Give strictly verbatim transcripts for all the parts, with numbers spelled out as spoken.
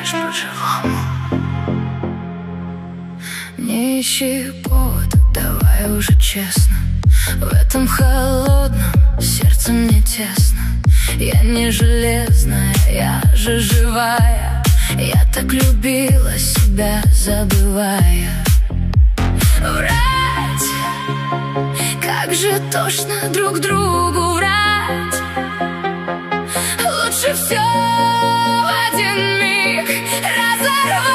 режь по-живому. Не ищи повода, давай уже честно. В этом холодном сердце мне тесно. Я не железная, я же живая. Я так любила себя, забывая. Врать, как же тошно друг другу врать. Лучше все в один миг разорвать.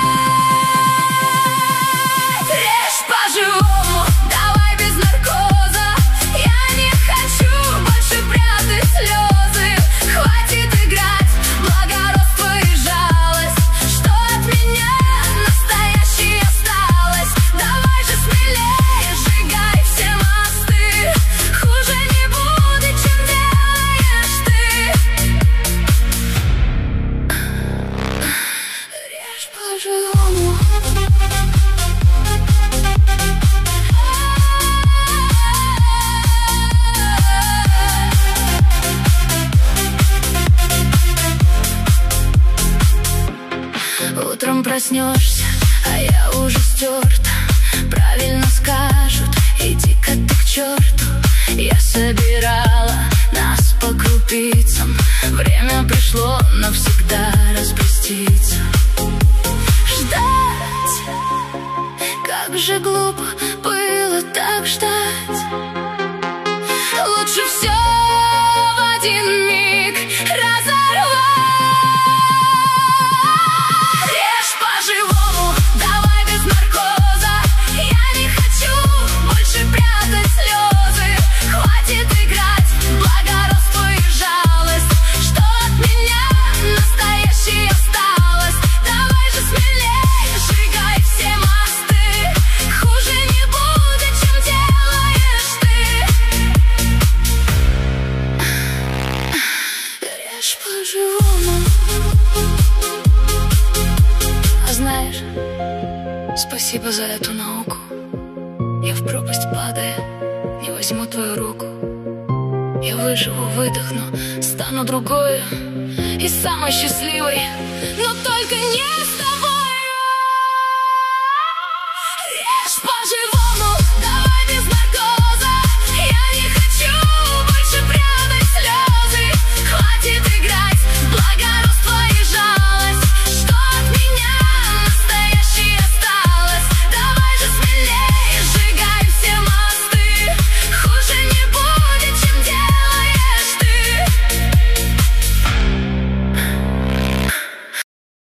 Режь по-живому, давай без наркоза. Я не хочу больше прятать слезы. Хватит играть благородство и жалость. Что от меня настоящее осталось? Давай же смелее, сжигай все мосты. Хуже не будет, чем делаешь ты. Режь по-живому. Утром проснешься, а я уже стерта. Правильно скажут, иди-ка ты к черту. Я собирала нас по крупицам. Время пришло навсегда распроститься. Ждать, как же глупо было так ждать. Лучше все в один миг разорвать. Режь по-живому, давай без наркоза. Я не хочу больше прятать слезы. Хватит играть благородство и жалость. Что от меня настоящее осталось? Давай же смелее, сжигай все мосты. Хуже не будет, чем делаешь ты. Режь по-живому. А знаешь, спасибо за эту науку. Я в пропасть падая не возьму твою руку. Я выживу, выдохну, стану другой и самой счастливой. Но только не